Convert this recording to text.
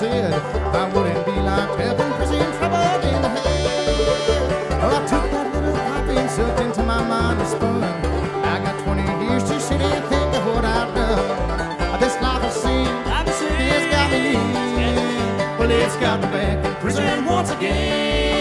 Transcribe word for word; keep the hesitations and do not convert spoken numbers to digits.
said I wouldn't be locked up in prison, troubled in the head. Well, I took that little copy and sucked into my mind and spun. I got twenty years to sit and think of what I've done. This life of sin, it's got me in. Well, it's got me back in prison once again.